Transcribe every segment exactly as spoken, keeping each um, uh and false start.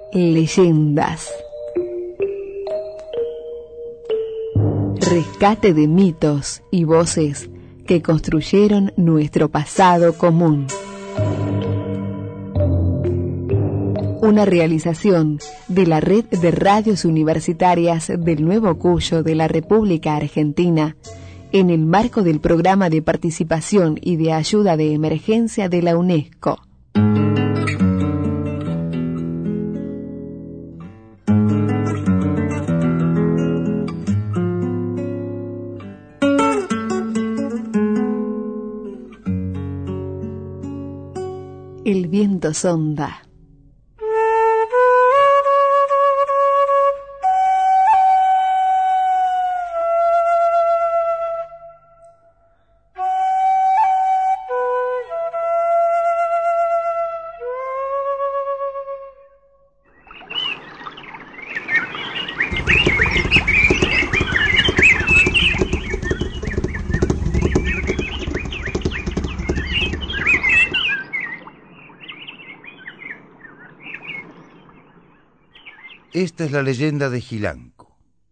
Leyendas. Rescate de mitos y voces que construyeron nuestro pasado común. Una realización de la Red de Radios Universitarias del Nuevo Cuyo de la República Argentina en el marco del Programa de Participación y de Ayuda de Emergencia de la UNESCO. El viento sonda. Esta es la leyenda de Gilanco.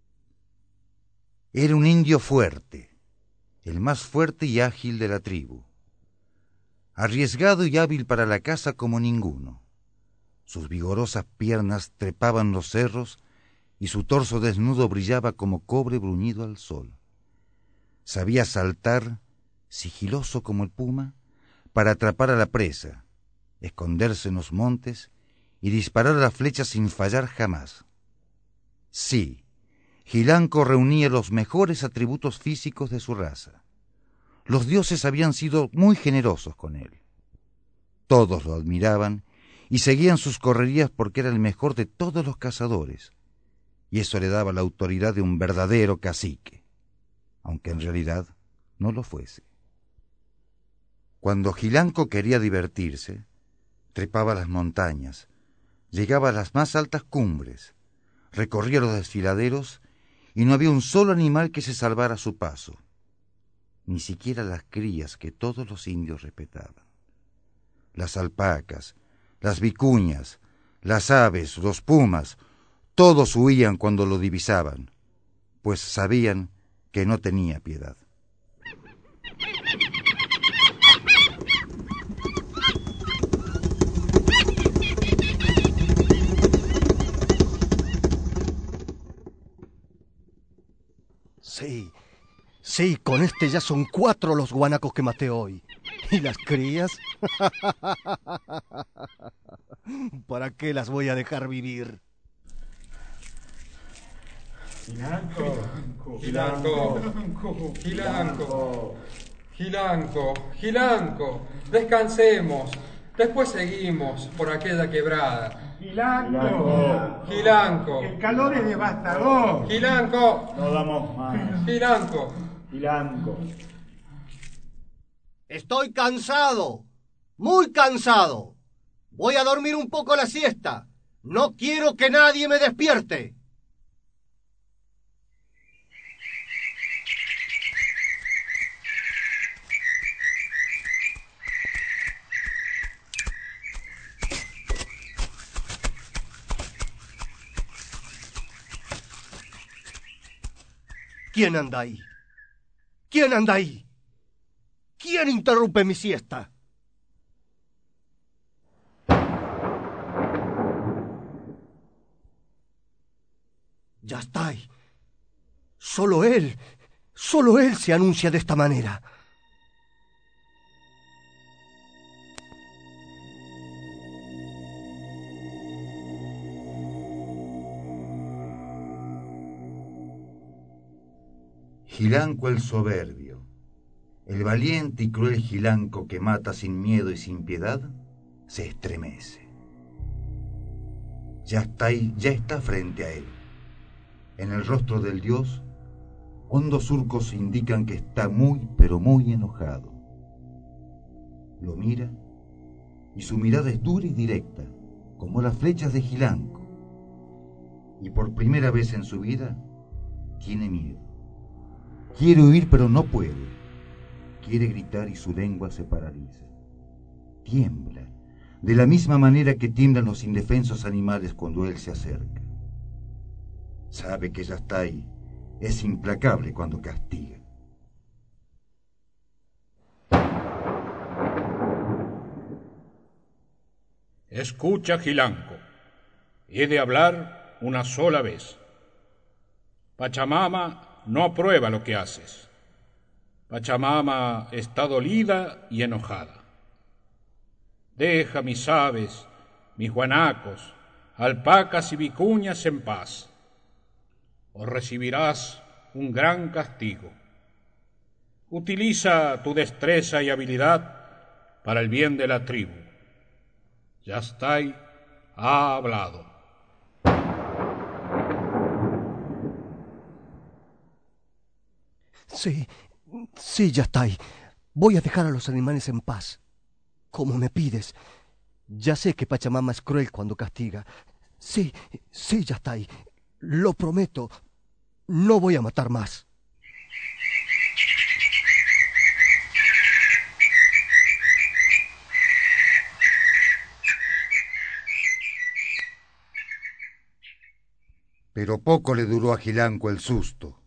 Era un indio fuerte, el más fuerte y ágil de la tribu, arriesgado y hábil para la caza como ninguno. Sus vigorosas piernas trepaban los cerros y su torso desnudo brillaba como cobre bruñido al sol. Sabía saltar, sigiloso como el puma, para atrapar a la presa, esconderse en los montes y disparar a la flecha sin fallar jamás. Sí, Gilanco reunía los mejores atributos físicos de su raza. Los dioses habían sido muy generosos con él. Todos lo admiraban y seguían sus correrías porque era el mejor de todos los cazadores, y eso le daba la autoridad de un verdadero cacique, aunque en realidad no lo fuese. Cuando Gilanco quería divertirse, trepaba las montañas, llegaba a las más altas cumbres, recorría los desfiladeros y no había un solo animal que se salvara a su paso, ni siquiera las crías que todos los indios respetaban. Las alpacas, las vicuñas, las aves, los pumas, todos huían cuando lo divisaban, pues sabían que no tenía piedad. Sí, sí, con este ya son cuatro los guanacos que maté hoy. ¿Y las crías? ¿Para qué las voy a dejar vivir? Gilanco, Gilanco, Gilanco, Gilanco, Gilanco, descansemos, después seguimos por aquella quebrada. Gilanco, Gilanco, el calor es devastador. Gilanco, No damos más. Gilanco, Gilanco. Estoy cansado, muy cansado. Voy a dormir un poco la siesta. No quiero que nadie me despierte. ¿Quién anda ahí? ¿Quién anda ahí? ¿Quién interrumpe mi siesta? Ya está ahí. Solo él, solo él se anuncia de esta manera. Gilanco el soberbio, el valiente y cruel Gilanco que mata sin miedo y sin piedad, se estremece. Ya está ahí, ya está frente a él. En el rostro del dios, hondos surcos indican que está muy, pero muy enojado. Lo mira y su mirada es dura y directa, como las flechas de Gilanco. Y por primera vez en su vida, tiene miedo. Quiere huir, pero no puede. Quiere gritar y su lengua se paraliza. Tiembla, de la misma manera que tiemblan los indefensos animales cuando él se acerca. Sabe que ya está ahí, es implacable cuando castiga. Escucha, Gilanco, he de hablar una sola vez. Pachamama no aprueba lo que haces. Pachamama está dolida y enojada. Deja mis aves, mis guanacos, alpacas y vicuñas en paz, o recibirás un gran castigo. Utiliza tu destreza y habilidad para el bien de la tribu. Yastay ha hablado. Sí, sí, Yastay. Voy a dejar a los animales en paz, como me pides. Ya sé que Pachamama es cruel cuando castiga. Sí, sí, Yastay. Lo prometo. No voy a matar más. Pero poco le duró a Gilanco el susto.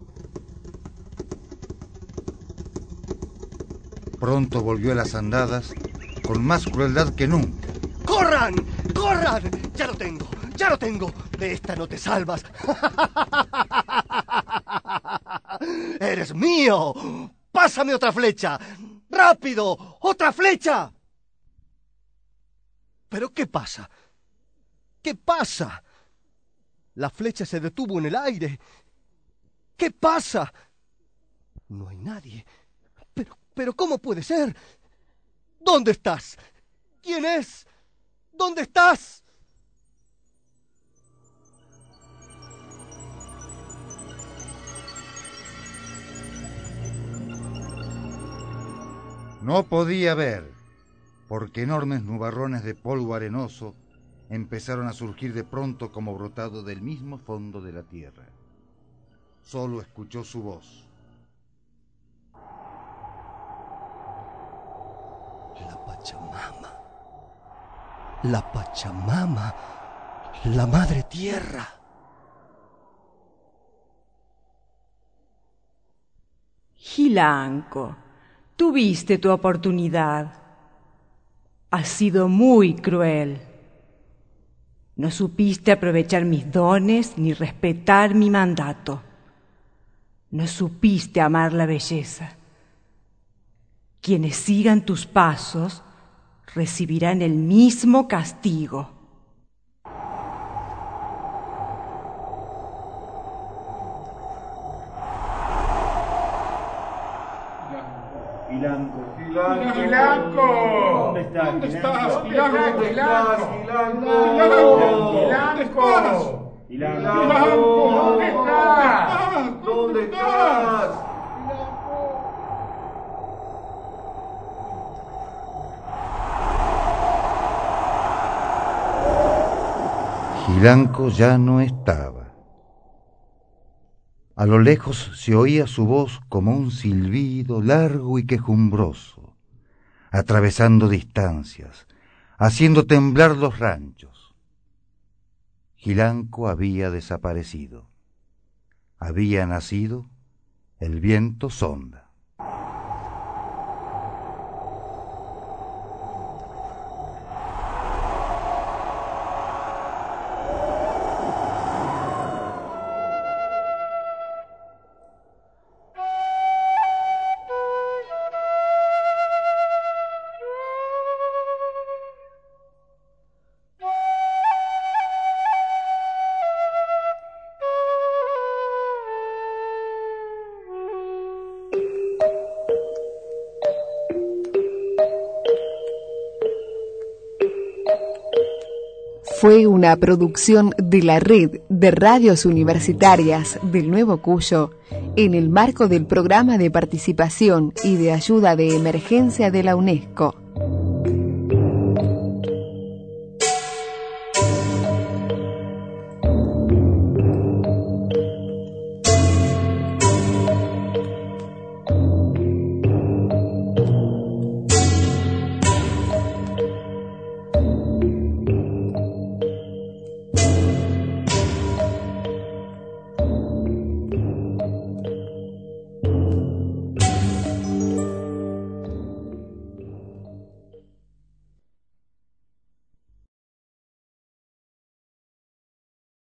Pronto volvió a las andadas con más crueldad que nunca. ¡Corran! ¡Corran! ¡Ya lo tengo! ¡Ya lo tengo! De esta no te salvas. ¡Eres mío! ¡Pásame otra flecha! ¡Rápido! ¡Otra flecha! ¿Pero qué pasa? ¿Qué pasa? La flecha se detuvo en el aire. ¿Qué pasa? No hay nadie. Pero, pero ¿cómo puede ser? ¿Dónde estás? ¿Quién es? ¿Dónde estás? No podía ver, porque enormes nubarrones de polvo arenoso empezaron a surgir de pronto como brotado del mismo fondo de la tierra. Solo escuchó su voz. La Pachamama. La Pachamama. La Madre Tierra. Gilanco, tuviste tu oportunidad. Has sido muy cruel. No supiste aprovechar mis dones ni respetar mi mandato. No supiste amar la belleza. Quienes sigan tus pasos recibirán el mismo castigo. Gilanco. Gilanco. Gilanco. ¿Dónde estás? ¿Dónde estás? Gilanco. Gilanco. Gilanco. Gilanco. Gilanco. ¿Dónde estás? ¿Dónde estás? Gilanco ya no estaba. A lo lejos se oía su voz como un silbido largo y quejumbroso, atravesando distancias, haciendo temblar los ranchos. Gilanco había desaparecido. Había nacido el viento sonda. Fue una producción de la Red de Radios Universitarias del Nuevo Cuyo en el marco del Programa de Participación y de Ayuda de Emergencia de la UNESCO.